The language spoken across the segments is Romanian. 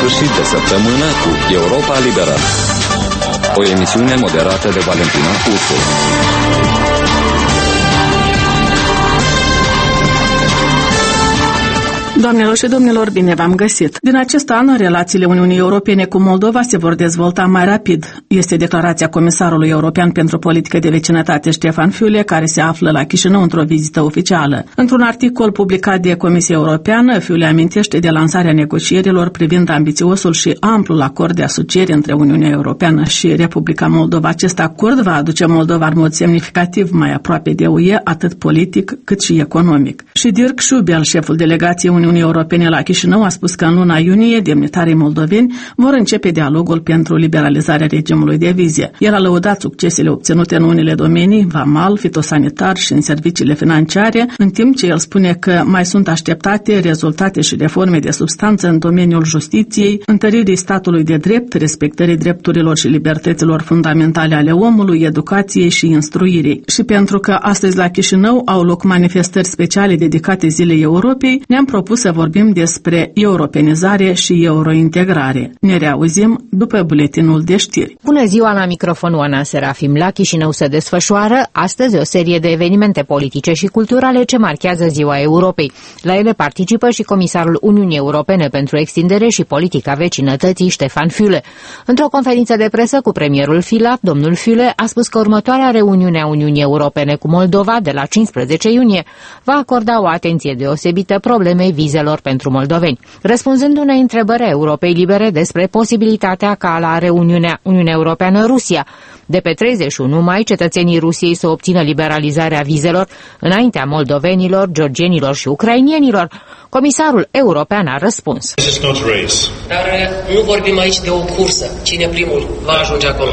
sfârșit de săptămână cu Europa Liberă, o emisiune moderată de Valentina Ursu. Doamnelor și domnilor, bine v-am găsit! Din acest an, relațiile Uniunii Europene cu Moldova se vor dezvolta mai rapid. Este declarația Comisarului European pentru Politică de Vecinătate Ștefan Füle, care se află la Chișinău într-o vizită oficială. Într-un articol publicat de Comisia Europeană, Füle amintește de lansarea negocierilor privind ambițiosul și amplul acord de asociere între Uniunea Europeană și Republica Moldova. Acest acord va aduce Moldova în mod semnificativ mai aproape de UE, atât politic cât și economic. Și Dirk Schubel, șeful delegației Uniunii Europene la Chișinău, a spus că în luna iunie demnitarii moldoveni vor începe dialogul pentru liberalizarea regimului de vize. El a lăudat succesele obținute în unele domenii, vamal, fitosanitar și în serviciile financiare, în timp ce el spune că mai sunt așteptate rezultate și reforme de substanță în domeniul justiției, întăririi statului de drept, respectării drepturilor și libertăților fundamentale ale omului, educației și instruirii. Și pentru că astăzi la Chișinău au loc manifestări speciale dedicate Zilei Europei, ne-am propus să vorbim despre europenizare și eurointegrare. Ne reauzim după buletinul de știri. Bună ziua, la microfonul Ana Serafim. La Chișinău se desfășoară astăzi o serie de evenimente politice și culturale ce marchează Ziua Europei. La ele participă și comisarul Uniunii Europene pentru extindere și politica vecinătății, Ștefan Füle. Într-o conferință de presă cu premierul Filat, domnul Füle a spus că următoarea reuniune a Uniunii Europene cu Moldova, de la 15 iunie, va acorda o atenție deosebită problemei vizelor pentru moldoveni. Răspunzând unei întrebări a Europei Libere despre posibilitatea ca la reuniunea Uniunea Europeană-Rusia de pe 31 mai cetățenii Rusiei să obțină liberalizarea vizelor înaintea moldovenilor, georgienilor și ucrainienilor, comisarul european a răspuns. Dar nu vorbim aici de o cursă. Cine primul va ajunge acolo.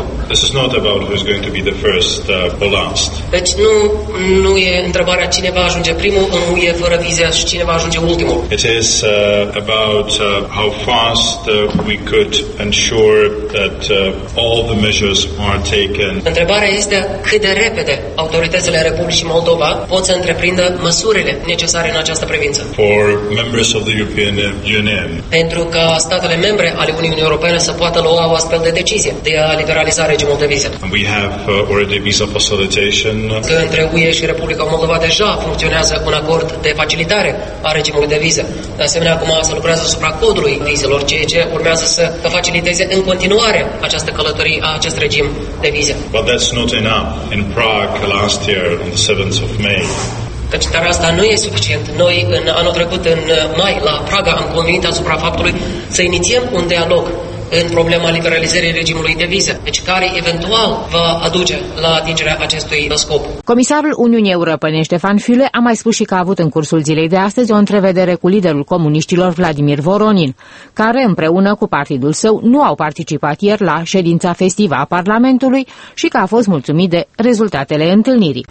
Deci nu e întrebarea cine va ajunge primul în UE fără vize și cine va ajunge ultimul. It is about how fast we could ensure that all the measures are taken. Întrebarea este cât de repede autoritățile Republicii Moldova pot să întreprindă măsurile necesare în această privință. For members of the European Union. Pentru ca statele membre ale Uniunii Europene să poată lua o astfel de decizie de a liberaliza regimul de vize. We have already visa facilitation. Că între UE și Republica Moldova deja funcționează un acord de facilitare a regimului de vize. De asemenea, acum se lucrează asupra codului vizelor, ceea ce urmează să faciliteze în continuare această călătorie a acest regim de vize. But that's not enough. In Prague last year on the 7th of May. Dar asta nu e suficient. Noi, în anul trecut, în mai, la Praga, am convenit asupra faptului să inițiem un dialog în problema liberalizării regimului de vize, deci care eventual va aduce la atingerea acestui scop. Comisarul Uniunii Europene Ștefan Füle a mai spus și că a avut în cursul zilei de astăzi o întrevedere cu liderul comuniștilor Vladimir Voronin, care împreună cu partidul său nu au participat ieri la ședința festivă a Parlamentului și că a fost mulțumit de rezultatele întâlnirii.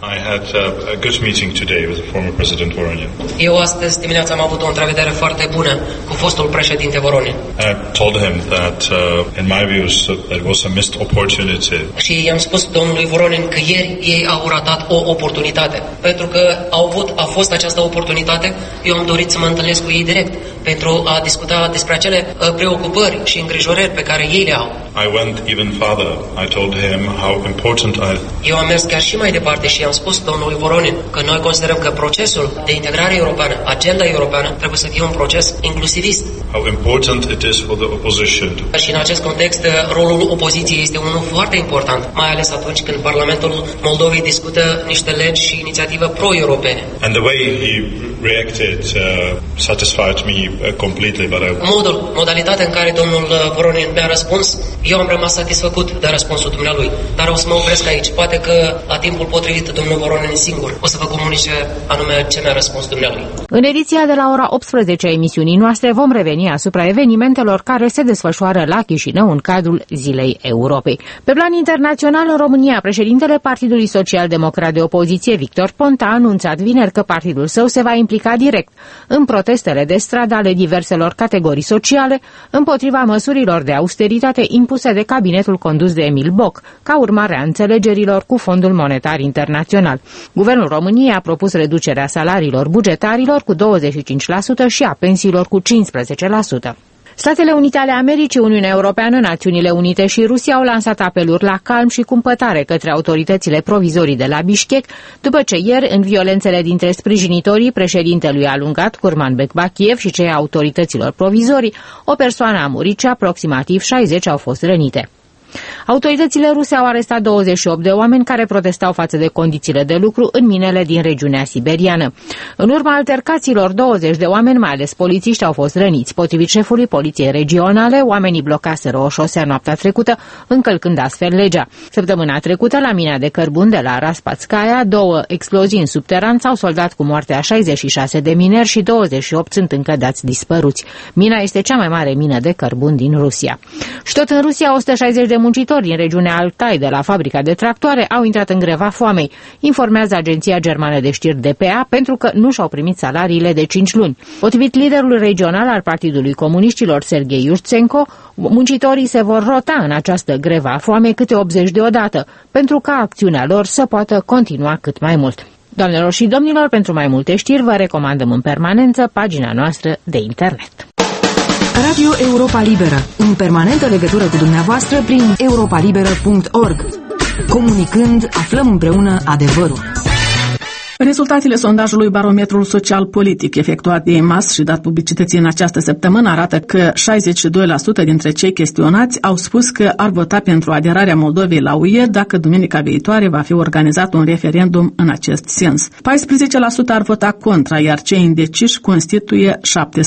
Eu astăzi dimineața am avut o întrevedere foarte bună cu fostul președinte Voronin. In my views, it was a missed opportunity. Și i-am spus domnului Voronin că ieri ei au ratat o oportunitate. Pentru că a fost această oportunitate, eu am dorit să mă întâlnesc cu ei direct pentru a discuta despre acele preocupări și îngrijorări pe care ei le au. I went even further. I told him how important Eu am mers chiar și mai departe și i-am spus domnului Voronin că noi considerăm că procesul de integrare europeană, agenda europeană, trebuie să fie un proces inclusivist. How important it is for the opposition. Și în acest context, rolul opoziției este unul foarte important, mai ales atunci când Parlamentul Moldovei discută niște legi și inițiative pro-europene. And the way he reacted satisfied me completely, but modalitatea în care domnul Voronin mi-a răspuns, eu am rămas satisfăcut de răspunsul dumnealui. Dar o să mă opresc aici. Poate că la timpul potrivit domnul Voronin singur o să vă comunice anume ce mi-a răspuns dumnealui. În ediția de la ora 18 a emisiunii noastre vom reveni asupra evenimentelor care se desfășoară la Chișinău în cadrul Zilei Europei. Pe plan internațional, în România, președintele Partidului Social-Democrat de Opoziție, Victor Ponta, a anunțat vineri că partidul său se va implica direct în protestele de stradă ale diverselor categorii sociale împotriva măsurilor de austeritate impuse de cabinetul condus de Emil Boc, ca urmare a înțelegerilor cu Fondul Monetar Internațional. Guvernul României a propus reducerea salariilor bugetarilor cu 25% și a pensiilor cu 15%. Statele Unite ale Americii, Uniunea Europeană, Națiunile Unite și Rusia au lansat apeluri la calm și cumpătare către autoritățile provizorii de la Bishkek, după ce ieri, în violențele dintre sprijinitorii președintelui alungat, Kurmanbek Bakiev, și cei autorităților provizorii, o persoană a murit și aproximativ 60 au fost rănite. Autoritățile ruse au arestat 28 de oameni care protestau față de condițiile de lucru în minele din regiunea siberiană. În urma altercațiilor, 20 de oameni, mai ales polițiști, au fost răniți. Potrivit șefului poliției regionale, oamenii blocaseră o șosea noaptea trecută, încălcând astfel legea. Săptămâna trecută, la mina de cărbun de la Raspatskaya, 2 explozii în subteran s-au soldat cu moartea a 66 de mineri și 28 sunt încă dați dispăruți. Mina este cea mai mare mină de cărbun din Rusia. Și tot în Rusia, 160 de muncitori din regiunea Altai de la fabrica de tractoare au intrat în greva foamei, informează agenția germană de știri DPA, pentru că nu și-au primit salariile de 5 luni. Potrivit liderului regional al Partidului Comuniștilor, Serghei Iuștsenko, muncitorii se vor rota în această grevă a foamei câte 80 deodată, pentru ca acțiunea lor să poată continua cât mai mult. Doamnelor și domnilor, pentru mai multe știri vă recomandăm în permanență pagina noastră de internet. Radio Europa Liberă, în permanentă legătură cu dumneavoastră prin europalibera.org. Comunicând, aflăm împreună adevărul. Rezultatele sondajului Barometrul Social-Politic efectuat de EMAS și dat publicității în această săptămână arată că 62% dintre cei chestionați au spus că ar vota pentru aderarea Moldovei la UE dacă duminica viitoare va fi organizat un referendum în acest sens. 14% ar vota contra, iar cei indeciși constituie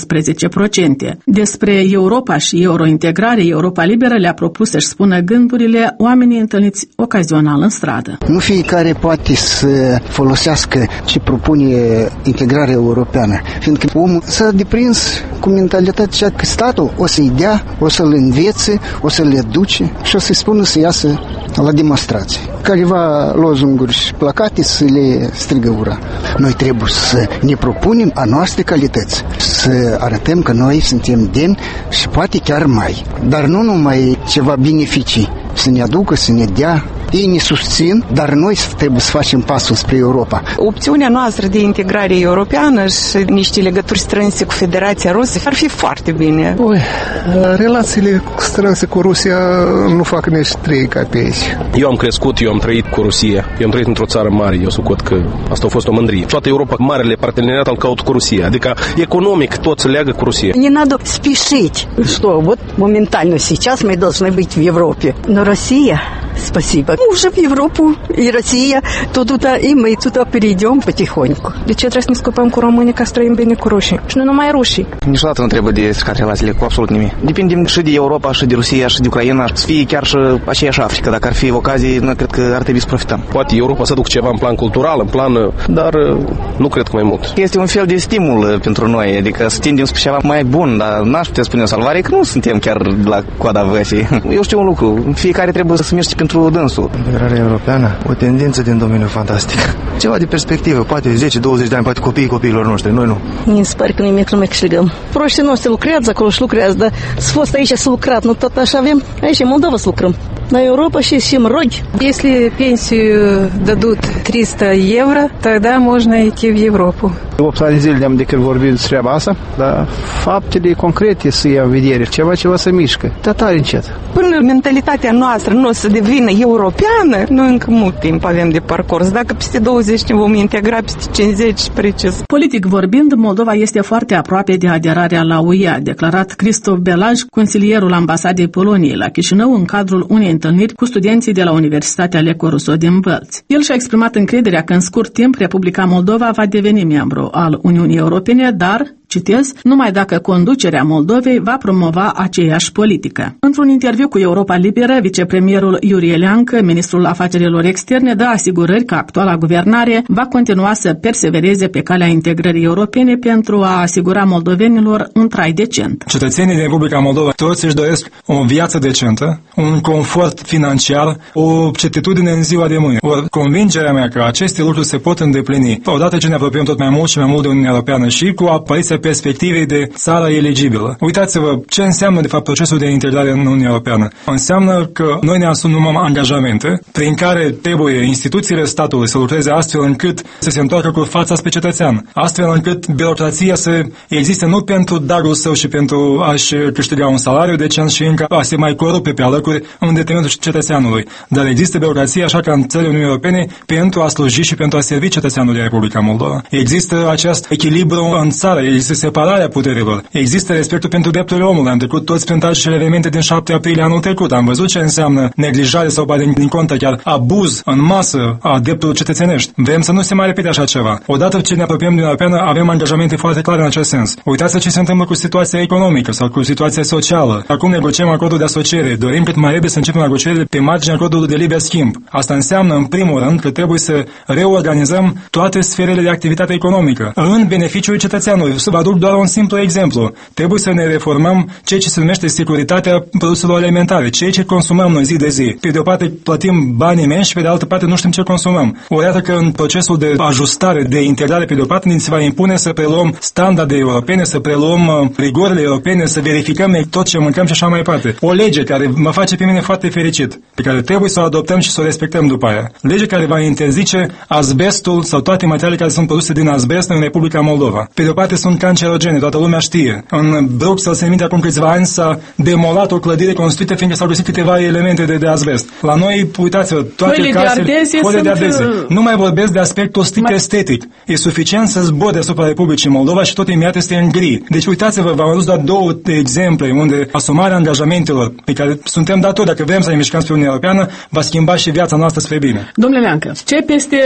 17%. Despre Europa și eurointegrare, Europa Liberă le-a propus să-și spună gândurile oamenii întâlniți ocazional în stradă. Nu fiecare poate să folosească ce propune integrarea europeană, fiindcă omul s-a deprins cu mentalitatea că statul o să-i dea, o să-l învețe, o să-l educe și o să-i spună să iasă la demonstrație. Careva lozunguri și placate să le strigă ura. Noi trebuie să ne propunem a noastre calități, să arătăm că noi suntem demni și poate chiar mai. Dar nu numai ceva beneficii să ne aducă, să ne dea. Ei ne susțin, dar noi trebuie să facem pasul spre Europa. Opțiunea noastră de integrare europeană și niște legături strânse cu Federația Rusă ar fi foarte bine. Relațiile strânse cu Rusia nu fac nici 3 capeți. Eu am crescut, eu am trăit cu Rusia. Eu am trăit într-o țară mare, eu socot că asta a fost o mândrie. Toată Europa, marele parteneriat al caut cu Rusia. Adică economic tot se leagă cu Rusia. Не надо спешить, что вот моментально сейчас мы должны быть в Европе. Но Россия, спасибо, мы уже в Европу, и Россия, то туда, и мы туда перейдем потихоньку. De ce trebuie să ne scăpăm cu românii ca să trăim bine cu rușii? Și nu numai rușii. Niciodată nu trebuie de stricat relațiile cu absolut nimic. Depindem și de Europa, și de Rusia, și de Ucraina, să fie chiar și aceeași Africa. Dacă ar fi ocazie, noi cred că ar trebui să profităm. Poate Europa să ducă ceva în plan cultural, în plan, dar nu cred că mai mult. Este un fel de stimul pentru noi, adică să tindem spre ceva mai bun, dar n-aș putea spune o salvare, că nu suntem chiar la coada văsii. Eu știu un lucru, fiecare trebuie să miște pentru dânsul. Integrarea europeană, o tendință din domeniul fantastic. Ceva de perspectivă, poate 10-20 de ani, poate copiilor noștri, noi nu. Mi se pare că nimic nu mai câștigăm. Proștii noștri lucrează acolo și lucrează, dar să fost aici să lucrat, nu tot așa avem, aici în Moldova să lucrăm. На Европа și роги. Если пенсию дадут 300 евро, тогда можно идти в Европу. 8 ani zile de când vorbim despre treaba asta, dar faptele concrete să ia în vedere, ceva să mișcă, dar tare încet. Până mentalitatea noastră nu o să devină europeană, noi încă mult timp avem de parcurs. Dacă peste 20 ne vom integra, peste 50 precis. Politic vorbind, Moldova este foarte aproape de aderarea la UE, a declarat Cristof Belaj, consilierul ambasadei Poloniei la Chișinău, în cadrul unei întâlniri cu studenții de la Universitatea Leco Rousseau din Bălți. El și-a exprimat încrederea că în scurt timp Republica Moldova va deveni membru al Uniunii Europene, dar, citez, numai dacă conducerea Moldovei va promova aceeași politică. Într-un interviu cu Europa Liberă, vicepremierul Iurie Leancă, ministrul afacerilor externe, dă asigurări că actuala guvernare va continua să persevereze pe calea integrării europene pentru a asigura moldovenilor un trai decent. Cetățenii din Republica Moldova toți își doresc o viață decentă, un confort financiar, o certitudine în ziua de mâine. Convingerea mea că aceste lucruri se pot îndeplini odată ce ne apropiem tot mai mult și mai mult de Uniunea Europeană și cu apariția perspectivei de țară eligibilă. Uitați-vă ce înseamnă de fapt procesul de integrare în Uniunea Europeană. Înseamnă că noi ne asumăm angajamente prin care trebuie instituțiile statului să lucreze astfel încât să se întoarcă cu fața spre cetățean, astfel încât birocrația să existe nu pentru darul său și pentru a-și câștiga un salariu decent și încă a se mai corupe pe alăcuri în detrimentul cetățeanului. Dar există birocrație așa ca în țările Uniunii Europene pentru a sluji și pentru a servi cetățeanului Republica Moldova. Există acest echilibru în țară, există separarea puterilor, există respectul pentru drepturile omului. Am trecut toți prin tragicele evenimente din 7 aprilie anul trecut. Am văzut ce înseamnă neglijare sau din contă chiar abuz în masă a drepturilor cetățenești. Vrem să nu se mai repete așa ceva. Odată ce ne apropiem din Europeană, avem angajamente foarte clare în acest sens. Uitați ce se întâmplă cu situația economică sau cu situația socială. Acum negociem acordul de asociere. Dorim cât mai repede să începem negocierile pe marginea acordului de liber schimb. Asta înseamnă, în primul rând, că trebuie să reorganizăm toate sferele de activitate economică în beneficiul cetățeanului. Să vă aduc doar un simplu exemplu. Trebuie să ne reformăm ceea ce se numește securitatea produselor alimentare, ceea ce consumăm noi zi de zi. Pe de o parte plătim bani imensi și pe de altă parte nu știm ce consumăm. O iată că în procesul de ajustare, de integrare pe de o parte, ne se va impune să preluăm standarde europene, să preluăm rigorile europene, să verificăm tot ce mâncăm și așa mai departe. O lege care mă face pe mine foarte fericit, pe care trebuie să o adoptăm și să o respectăm după aia. Lege care va interzice azbestul sau toate materialele care sunt produse din azbest în Republica Moldova. Pe de o parte sunt cancerogene, toată lumea știe. În Bruxelles se minte acum câțiva ani s-a demolat o clădire construită fiindcă s-au găsit câteva elemente de azbest. La noi, uitați-vă, toate casele, foile de ardeze. Nu mai vorbesc de aspectul strict estetic. E suficient să zbori deasupra Republicii Moldova și tot imediat este în gri. Deci uitați-vă, v-am adus doar două exemple unde asumarea angajamentelor pe care suntem datori, dacă vrem să ne mișcăm spre Uniunea Europeană, va schimba și viața noastră spre bine. Domnule Leancă, ce peste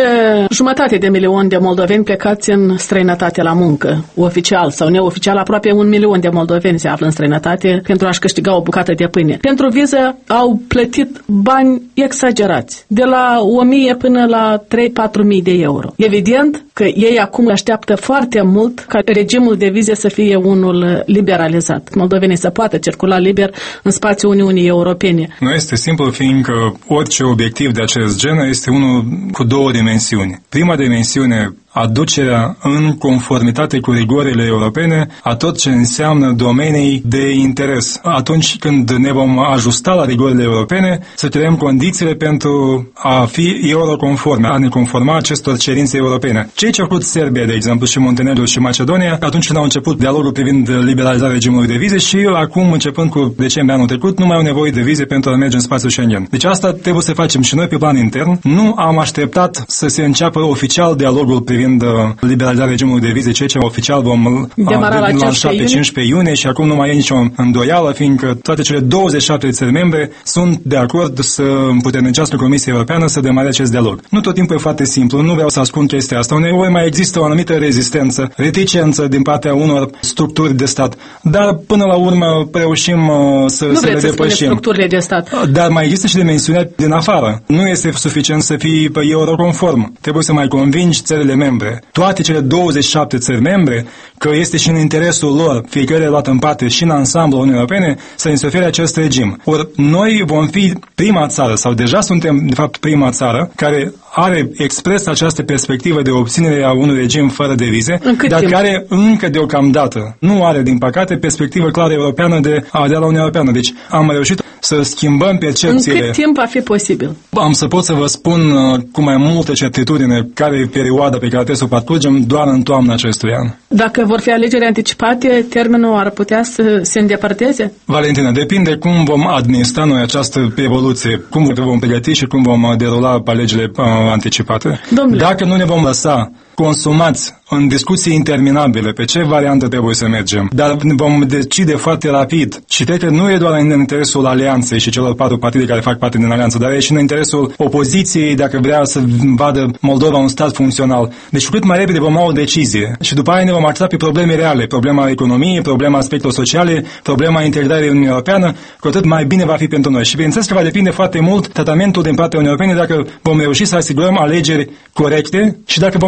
500.000 de moldoveni plecați în străinătate la muncă, oficial sau neoficial, aproape 1.000.000 de moldoveni se află în străinătate pentru a-și câștiga o bucată de pâine. Pentru viză au plătit bani exagerați, de la 1.000 până la 3-4.000 de euro. Evident că ei acum așteaptă foarte mult ca regimul de vize să fie unul liberalizat. Moldovenii să poată circula liber în spațiul Uniunii Europene. Nu este simplu, fiindcă orice obiectiv de acest gen este unul cu două dimensiuni. Prima dimensiune, aducerea în conformitate cu rigorile europene a tot ce înseamnă domenii de interes. Atunci când ne vom ajusta la rigorile europene, să creăm condițiile pentru a fi euroconforme, a ne conforma acestor cerințe europene. Ceea ce a făcut Serbia, de exemplu, și Muntenegru și Macedonia, atunci când au început dialogul privind liberalizarea regimului de vize și acum, începând cu decembrie anul trecut, nu mai au nevoie de vize pentru a merge în spațiul Schengen. Deci asta trebuie să facem și noi pe plan intern. Nu am așteptat să se înceapă oficial dialogul privind liberalizarea regimului de vize, ceea ce oficial vom lansa pe 15 iunie și acum nu mai e nicio îndoială, fiindcă toate cele 27 de țări membre sunt de acord să împuternicească Comisia Europeană să demare acest dialog. Nu tot timpul e foarte simplu, nu vreau să ascund chestia asta. Uneori mai există o anumită rezistență, reticență din partea unor structuri de stat, dar până la urmă reușim să le depășim. Structurile de stat. Dar mai există și dimensiunea din afară. Nu este suficient să fii euroconform. Trebuie să mai convingi țările membre, toate cele 27 țări membre, că este și în interesul lor, fiecare luat în parte și în ansamblu Uniunii Europene, să ne se ofere acest regim. Ori noi vom fi prima țară, sau deja suntem de fapt prima țară, care are expres această perspectivă de obținere a unui regim fără de vize, dar care încă deocamdată nu are, din păcate, perspectivă clară europeană de a adera la Uniunea Europeană. Deci am reușit să schimbăm percepțiile. În cât timp va fi posibil? Am să pot să vă spun cu mai multă certitudine care e perioada pe care trebuie să o parcurgem doar în toamna acestui an. Dacă vor fi alegeri anticipate, termenul ar putea să se îndepărteze? Valentina, depinde cum vom administra noi această evoluție, cum vom pregăti și cum vom derula alegerile anticipate. Domnule. Dacă nu ne vom lăsa consumați în discuții interminabile pe ce variantă trebuie să mergem, dar vom decide foarte rapid și cred că nu e doar în interesul alianței și celor 4 partide care fac parte din alianță, dar e și în interesul opoziției dacă vrea să vadă Moldova un stat funcțional. Deci cât mai repede vom lua o decizie și după aia ne vom axa pe probleme reale, problema economiei, problema aspectelor sociale, problema integrării în Uniunea Europeană, cu atât mai bine va fi pentru noi. Și bineînțeles că va depinde foarte mult tratamentul din partea Uniunii Europene dacă vom reuși să asigurăm alegeri corecte și dacă vom reuși să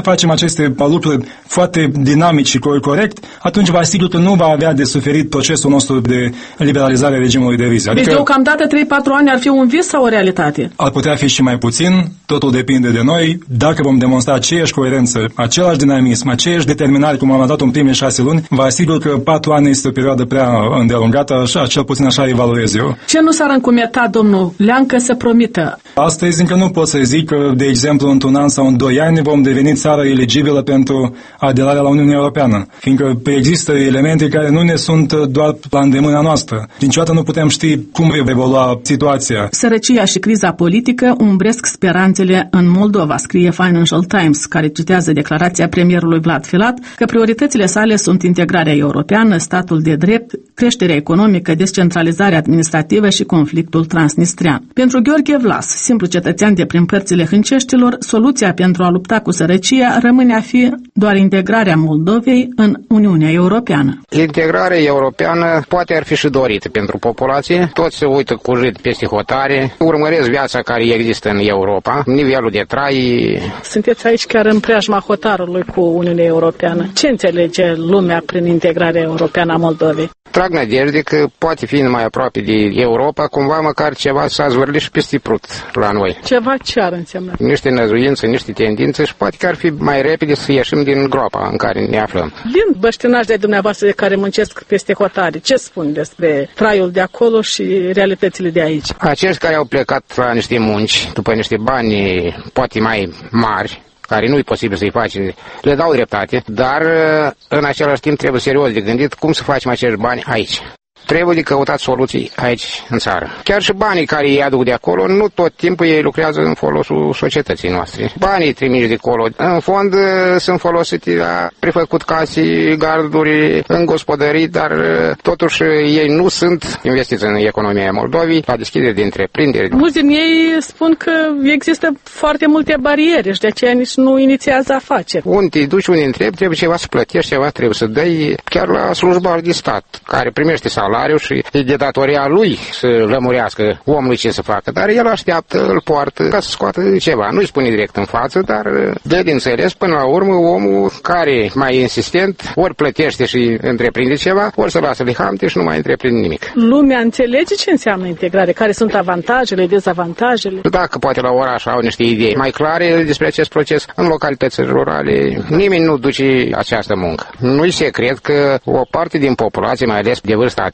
să facem aceste lucruri foarte dinamici și corect, atunci vă asigur că nu va avea de suferit procesul nostru de liberalizare a regimului de vize. Deci deocamdată 3-4 ani ar fi un vis sau o realitate? Ar putea fi și mai puțin, totul depinde de noi. Dacă vom demonstra aceeași coerență, același dinamism, aceeași determinare cum am arătat în primele 6 luni, vă asigur că 4 ani este o perioadă prea îndelungată, așa, cel puțin așa evaluez eu. Ce nu s-ar încumeta, domnul Leancă, să promită? Astăzi încă nu pot să zic că, de exemplu, într-un an sau în 2 ani vom deveni țară eligibilă pentru aderarea la Uniunea Europeană, fiindcă există elemente care nu ne sunt doar la îndemâna noastră. Niciodată nu putem ști cum va evolua situația. Sărăcia și criza politică umbresc speranțele în Moldova, scrie Financial Times, care citează declarația premierului Vlad Filat că prioritățile sale sunt integrarea europeană, statul de drept, creșterea economică, descentralizarea administrativă și conflictul transnistrian. Pentru Gheorghe Vlas, simplu cetățean de prin părțile hânceștilor, soluția pentru a lupta cu sărăcia rămâne a fi doar integrarea Moldovei în Uniunea Europeană. Integrarea europeană poate ar fi și dorită pentru populație. Toți se uită cu râd peste hotare, urmăresc viața care există în Europa, nivelul de trai. Sunteți aici chiar în preajma hotarului cu Uniunea Europeană. Ce înțelege lumea prin integrarea europeană a Moldovei? Trag nădejde că poate fi mai aproape de Europa, cumva măcar ceva s-a zvârlit și peste prut la noi. Ceva ce ar însemna? Niște năzuințe, niște tendințe și poate că ar fi mai repede să ieșim din groapa în care ne aflăm. Din băștinași de dumneavoastră de care muncesc peste hotare, ce spun despre traiul de acolo și realitățile de aici? Acești care au plecat la niște munci, după niște bani poate mai mari, care nu e posibil să-i faci, le dau dreptate, dar în același timp trebuie serios de gândit cum să facem acești bani aici. Trebuie de căutat soluții aici, în țară. Chiar și banii care îi aduc de acolo, nu tot timpul ei lucrează în folosul societății noastre. Banii trimiși de acolo, în fond, sunt folosite la prefăcut case, garduri, în gospodării, dar totuși ei nu sunt investiți în economia Moldovei, la deschidere de întreprinderi. Mulți din ei spun că există foarte multe bariere și de aceea nici nu inițiază afaceri. Unde te duci, unde întrebi, trebuie ceva să plătești, ceva trebuie să dai, chiar la slujba de stat, care primește salariu și e de datoria lui să lămurească omului ce să facă, dar el așteaptă, îl poartă ca să scoată ceva. Nu-i spune direct în față, dar dă de înțeles până la urmă omul care mai insistent ori plătește și întreprinde ceva, ori să lasă lihamte și nu mai întreprinde nimic. Lumea înțelege ce înseamnă integrare, care sunt avantajele, dezavantajele? Dacă poate la oraș au niște idei mai clare despre acest proces, în localitățile rurale nimeni nu duce această muncă. Nu-i secret că o parte din populație, mai ales de vârstate,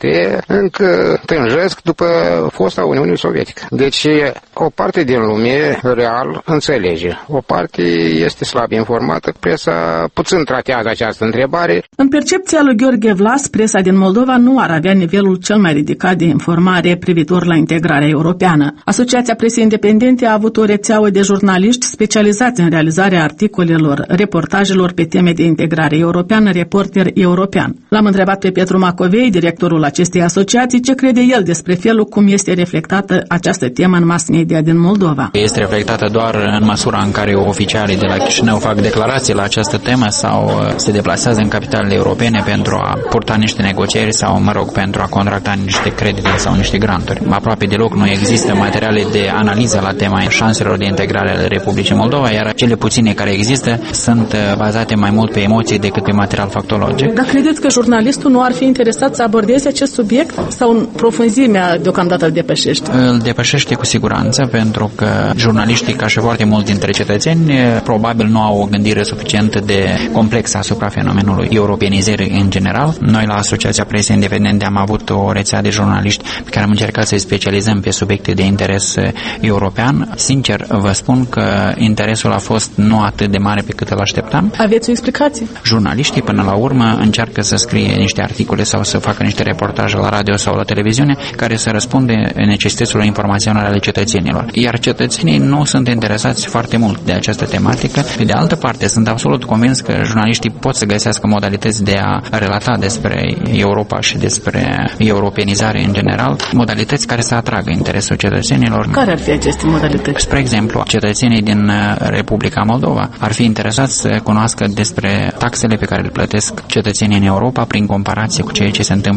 încă tânjesc după fosta Uniune Sovietică. Deci o parte din lume real înțelege. O parte este slab informată. Presa puțin tratează această întrebare. În percepția lui Gheorghe Vlas, presa din Moldova nu ar avea nivelul cel mai ridicat de informare privitor la integrarea europeană. Asociația Presei Independente a avut o rețeaua de jurnaliști specializați în realizarea articolelor, reportajelor pe teme de integrare europeană, Reporter European. L-am întrebat pe Petru Macovei, directorul acestei asociații, ce crede el despre felul cum este reflectată această temă în mass media din Moldova. Este reflectată doar în măsura în care oficialii de la Chișinău fac declarații la această temă sau se deplasează în capitalele europene pentru a purta niște negocieri sau, pentru a contracta niște credite sau niște granturi. Aproape deloc nu există materiale de analiză la tema șanselor de integrare ale Republicii Moldova, iar cele puține care există sunt bazate mai mult pe emoții decât pe material factologic. Dar credeți că jurnalistul nu ar fi interesat să abordeze acest subiect sau în profunzimea deocamdată îl depășește? Îl depășește cu siguranță, pentru că jurnaliștii, ca și foarte mulți dintre cetățeni, probabil nu au o gândire suficient de complexă asupra fenomenului europenizării în general. Noi la Asociația Presei Independente am avut o rețea de jurnaliști pe care am încercat să-i specializăm pe subiecte de interes european. Sincer, vă spun că interesul a fost nu atât de mare pe cât îl așteptam. Aveți o explicație? Jurnaliștii, până la urmă, încearcă să scrie niște articole sau să facă niște reportaje la radio sau la televiziune care să răspunde necesităților informaționale ale cetățenilor. Iar cetățenii nu sunt interesați foarte mult de această tematică. Pe de altă parte, sunt absolut convins că jurnaliștii pot să găsească modalități de a relata despre Europa și despre europenizare în general, modalități care să atragă interesul cetățenilor. Care ar fi aceste modalități? Spre exemplu, cetățenii din Republica Moldova ar fi interesați să cunoască despre taxele pe care le plătesc cetățenii în Europa prin comparație cu ceea ce se întâmplă în țara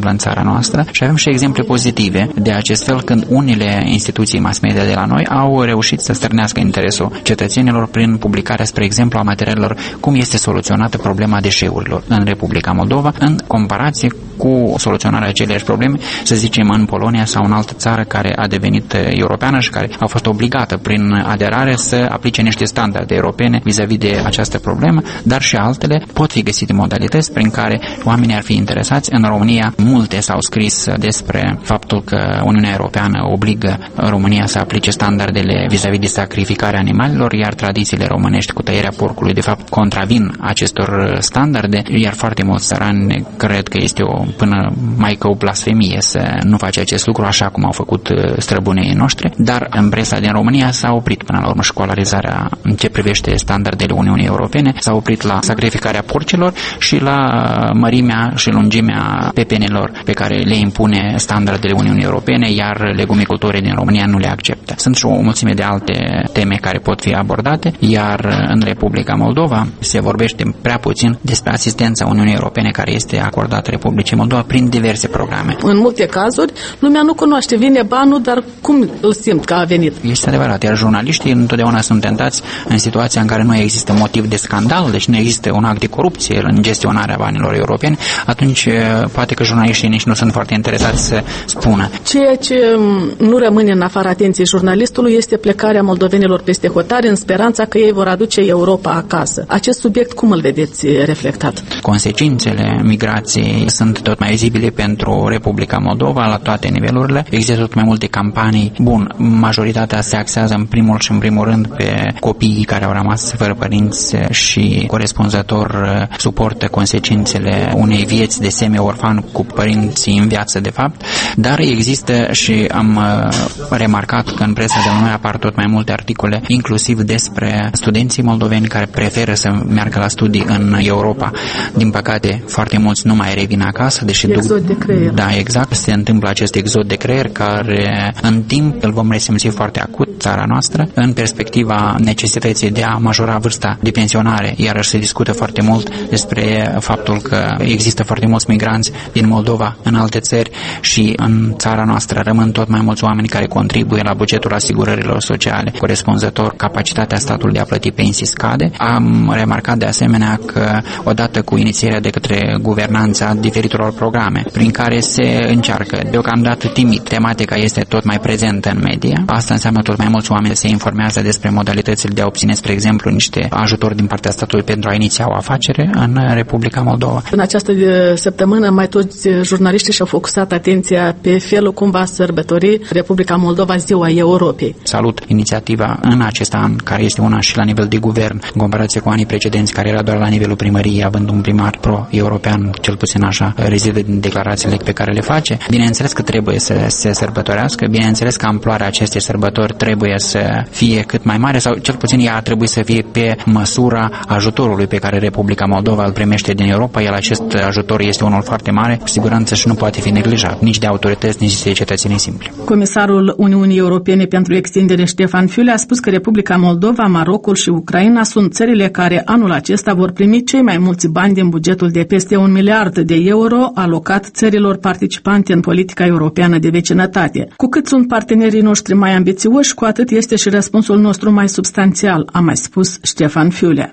noastră și avem și exemple pozitive de acest fel când unele instituții mass media de la noi au reușit să stârnească interesul cetățenilor prin publicarea, spre exemplu, a materialelor cum este soluționată problema deșeurilor în Republica Moldova, în comparație cu soluționarea aceleași probleme, să zicem, în Polonia sau în altă țară care a devenit europeană și care a fost obligată prin aderare să aplice niște standarde europene vis-a-vis de această problemă, dar și altele pot fi găsite modalități prin care oamenii ar fi interesați. În România multe s-au scris despre faptul că Uniunea Europeană obligă România să aplice standardele vis-a-vis de sacrificarea animalelor, iar tradițiile românești cu tăierea porcului de fapt contravin acestor standarde, iar foarte mulți țărani cred că este până mai că o blasfemie să nu face acest lucru așa cum au făcut străbunii noștri, dar în presa din România s-a oprit până la urmă școlarizarea în ce privește standardele Uniunii Europene, s-a oprit la sacrificarea porcilor și la mărimea și lungimea pepenelor pe care le impune standardele Uniunii Europene, iar legumicultorii din România nu le acceptă. Sunt și o mulțime de alte teme care pot fi abordate, iar în Republica Moldova se vorbește prea puțin despre asistența Uniunii Europene care este acordată Republicii Moldova prin diverse programe. În multe cazuri, lumea nu cunoaște, vine banul, dar cum îl simt că a venit? Este adevărat, iar jurnaliștii întotdeauna sunt tentați în situația în care nu există motiv de scandal, deci nu există un act de corupție în gestionarea banilor europeni, atunci poate că jurnaliștii nici nu sunt foarte interesați să spună. Ceea ce nu rămâne în afara atenției jurnalistului este plecarea moldovenilor peste hotare în speranța că ei vor aduce Europa acasă. Acest subiect cum îl vedeți reflectat? Consecințele migrației sunt tot mai vizibile pentru Republica Moldova la toate nivelurile. Există tot mai multe campanii. Bun, majoritatea se axează în primul rând pe copiii care au rămas fără părinți și corespunzător suportă consecințele unei vieți de semi-orfan cu părinții în viață de fapt, dar există și am remarcat că în presa de noi apar tot mai multe articole inclusiv despre studenții moldoveni care preferă să meargă la studii în Europa. Din păcate, foarte mulți nu mai revin acasă, deși exod de creier. Da, exact, se întâmplă acest exod de creier care în timp îl vom resimți foarte acut țara noastră în perspectiva necesității de a majora vârsta de pensionare, iar se discută foarte mult despre faptul că există foarte mulți migranți din Moldova în alte țări și în țara noastră rămân tot mai mulți oameni care contribuie la bugetul asigurărilor sociale. Corespunzător, capacitatea statului de a plăti pensii scade. Am remarcat de asemenea că odată cu inițierea de către guvernanța diferitelor programe prin care se încearcă, deocamdată timid, tematica este tot mai prezentă în media. Asta înseamnă tot mai mulți oameni se informează despre modalitățile de a obține, spre exemplu, niște ajutori din partea statului pentru a iniția o afacere în Republica Moldova. În această săptămână mai toți jurnaliștii și-au focusat atenția pe felul cum va sărbători Republica Moldova Ziua Europei. Salut inițiativa în acest an, care este una și la nivel de guvern, în comparație cu anii precedenți, care era doar la nivelul primăriei, având un primar pro-european, cel puțin așa rezidă din declarațiile pe care le face. Bineînțeles că trebuie să se sărbătorească, bineînțeles că amploarea acestei sărbători trebuie să fie cât mai mare sau cel puțin ea ar trebui să fie pe măsura ajutorului pe care Republica Moldova îl primește din Europa, iar acest ajutor este unul foarte mare, cu siguranță și nu poate fi neglijat, nici de autorități, nici de cetățenii simpli. Comisarul Uniunii Europene pentru Extindere Ștefan Füle a spus că Republica Moldova, Marocul și Ucraina sunt țările care anul acesta vor primi cei mai mulți bani din bugetul de peste 1 miliard de euro alocat țărilor participante în politica europeană de vecinătate. Cu cât sunt partenerii noștri mai ambițioși, cu atât este și răspunsul nostru mai substanțial, a mai spus Ștefan Füle.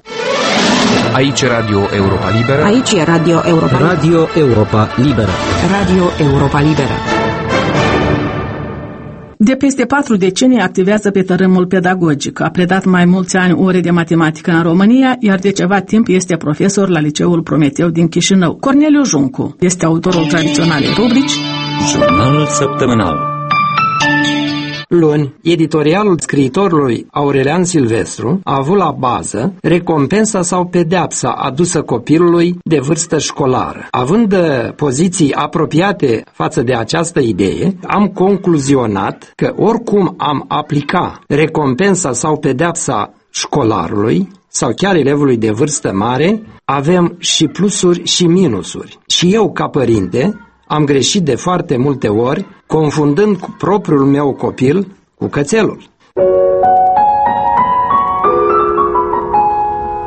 Aici Radio Europa Liberă. Aici e Radio Europa Liberă. Radio Europa Liberă. Radio Europa Liberă. De peste 4 decenii activează pe tărâmul pedagogic. A predat mai mulți ani ore de matematică în România, iar de ceva timp este profesor la Liceul Prometeu din Chișinău. Corneliu Juncu este autorul tradiționalei rubrici Jurnalul săptămânal. Luni, editorialul scriitorului Aurelian Silvestru a avut la bază recompensa sau pedeapsa adusă copilului de vârstă școlară. Având poziții apropiate față de această idee, am concluzionat că oricum am aplica recompensa sau pedeapsa școlarului sau chiar elevului de vârstă mare, avem și plusuri și minusuri. Și eu, ca părinte, am greșit de foarte multe ori, confundând cu propriul meu copil cu cățelul.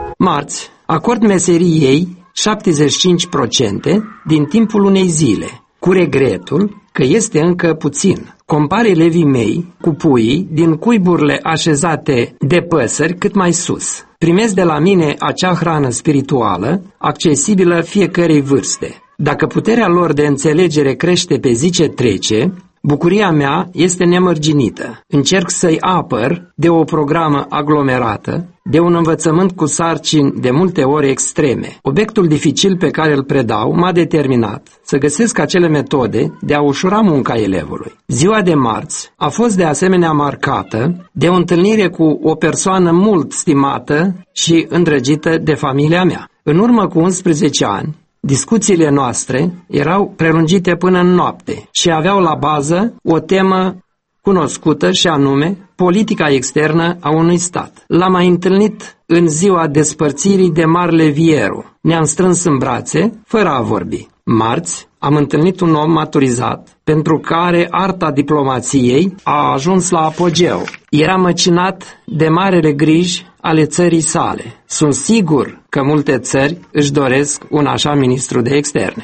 Marți, acord meseriei 75% din timpul unei zile, cu regretul că este încă puțin. Compar elevii mei cu puii din cuiburile așezate de păsări cât mai sus. Primesc de la mine acea hrană spirituală, accesibilă fiecărei vârste. Dacă puterea lor de înțelegere crește pe zi ce trece, bucuria mea este nemărginită. Încerc să-i apăr de o programă aglomerată, de un învățământ cu sarcini de multe ori extreme. Obiectul dificil pe care îl predau m-a determinat să găsesc acele metode de a ușura munca elevului. Ziua de marți a fost de asemenea marcată de o întâlnire cu o persoană mult stimată și îndrăgită de familia mea. În urmă cu 11 ani, discuțiile noastre erau prelungite până în noapte și aveau la bază o temă cunoscută și anume politica externă a unui stat. L-am mai întâlnit în ziua despărțirii de Marele Vieru. Ne-am strâns în brațe, fără a vorbi. Marți am întâlnit un om maturizat, pentru care arta diplomației a ajuns la apogeu. Era măcinat de marele griji ale țării sale. Sunt sigur că multe țări își doresc un așa ministru de externe.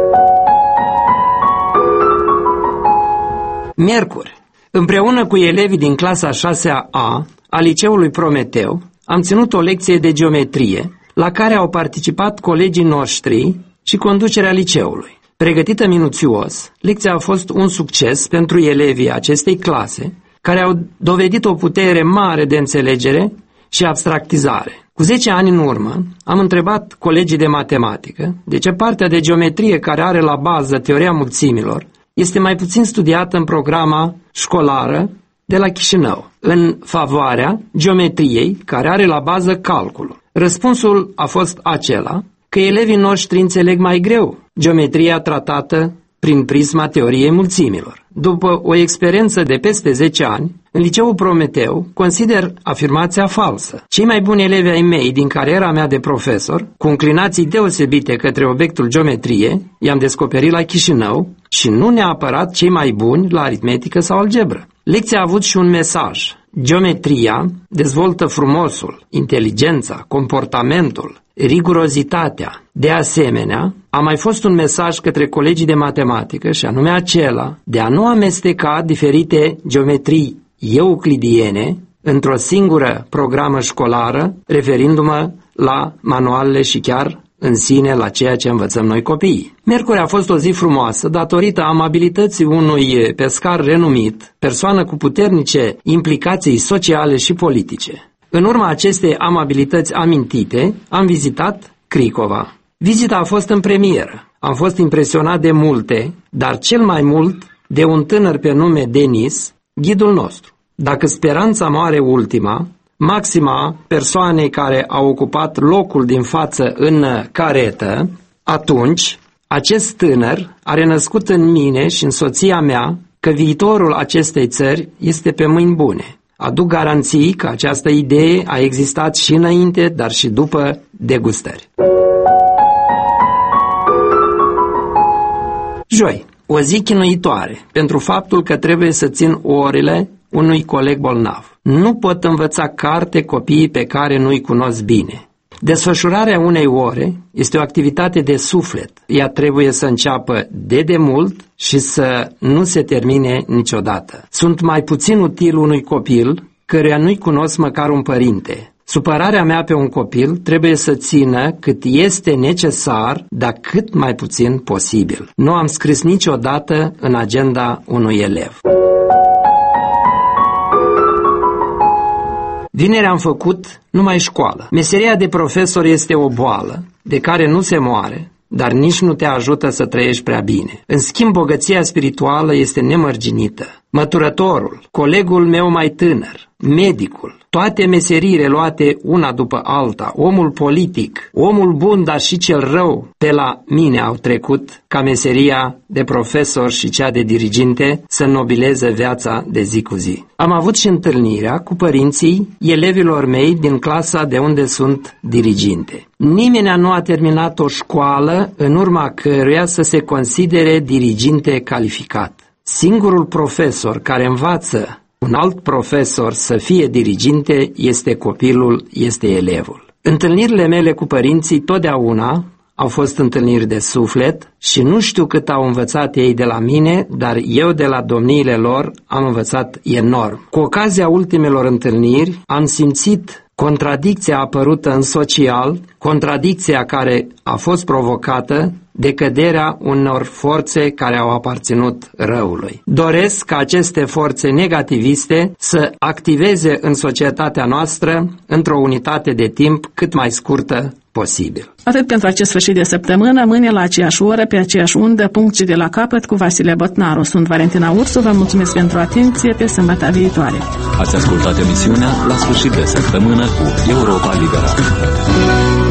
Miercuri, împreună cu elevii din clasa 6A a liceului Prometeu, am ținut o lecție de geometrie, la care au participat colegii noștri și conducerea liceului. Pregătită minuțios, lecția a fost un succes pentru elevii acestei clase, care au dovedit o putere mare de înțelegere și abstractizare. Cu 10 ani în urmă, am întrebat colegii de matematică de ce partea de geometrie care are la bază teoria mulțimilor este mai puțin studiată în programa școlară de la Chișinău, în favoarea geometriei care are la bază calculul. Răspunsul a fost acela că elevii noștri înțeleg mai greu geometria tratată prin prisma teoriei mulțimilor. După o experiență de peste 10 ani, în liceul Prometeu consider afirmația falsă. Cei mai buni elevi ai mei din cariera mea de profesor, cu înclinații deosebite către obiectul geometrie, i-am descoperit la Chișinău și nu neapărat cei mai buni la aritmetică sau algebră. Lecția a avut și un mesaj. Geometria dezvoltă frumosul, inteligența, comportamentul, rigurozitatea. De asemenea, a mai fost un mesaj către colegii de matematică și anume acela de a nu amesteca diferite geometrii euclidiene într-o singură programă școlară, referindu-mă la manualele și chiar în sine la ceea ce învățăm noi copiii. Miercuri a fost o zi frumoasă datorită amabilității unui pescar renumit, persoană cu puternice implicații sociale și politice. În urma acestei amabilități amintite, am vizitat Cricova. Vizita a fost în premieră. Am fost impresionat de multe, dar cel mai mult de un tânăr pe nume Denis, ghidul nostru. Dacă speranța moare ultima, maxima persoanei care a ocupat locul din față în caretă, atunci acest tânăr a renăscut în mine și în soția mea că viitorul acestei țări este pe mâini bune. Aduc garanții că această idee a existat și înainte, dar și după degustări. Joi, o zi chinuitoare pentru faptul că trebuie să țin orele unui coleg bolnav. Nu pot învăța carte copiii pe care nu-i cunosc bine. Desfășurarea unei ore este o activitate de suflet. Ea trebuie să înceapă de demult și să nu se termine niciodată. Sunt mai puțin util unui copil căruia nu-i cunosc măcar un părinte. Supărarea mea pe un copil trebuie să țină cât este necesar, dar cât mai puțin posibil. Nu am scris niciodată în agenda unui elev. Vineri am făcut numai școală. Meseria de profesor este o boală de care nu se moare, dar nici nu te ajută să trăiești prea bine. În schimb, bogăția spirituală este nemărginită. Măturătorul, colegul meu mai tânăr, medicul, toate meseriile luate una după alta, omul politic, omul bun, dar și cel rău, pe la mine au trecut ca meseria de profesor și cea de diriginte să nobileze viața de zi cu zi. Am avut și întâlnirea cu părinții elevilor mei din clasa de unde sunt diriginte. Nimeni nu a terminat o școală în urma căruia să se considere diriginte calificat. Singurul profesor care învață un alt profesor să fie diriginte este copilul, este elevul. Întâlnirile mele cu părinții totdeauna au fost întâlniri de suflet și nu știu cât au învățat ei de la mine, dar eu de la domniile lor am învățat enorm. Cu ocazia ultimelor întâlniri am simțit contradicția apărută în social, contradicția care a fost provocată de căderea unor forțe care au aparținut răului. Doresc ca aceste forțe negativiste să activeze în societatea noastră într-o unitate de timp cât mai scurtă posibil. Atât pentru acest sfârșit de săptămână, mâine la aceeași oră, pe aceeași undă, punct și de la capăt, cu Vasile Botnaru. Sunt Valentina Ursu, vă mulțumesc pentru atenție, pe sâmbătă viitoare. Ați ascultat emisiunea La sfârșit de săptămână cu Europa Liberă.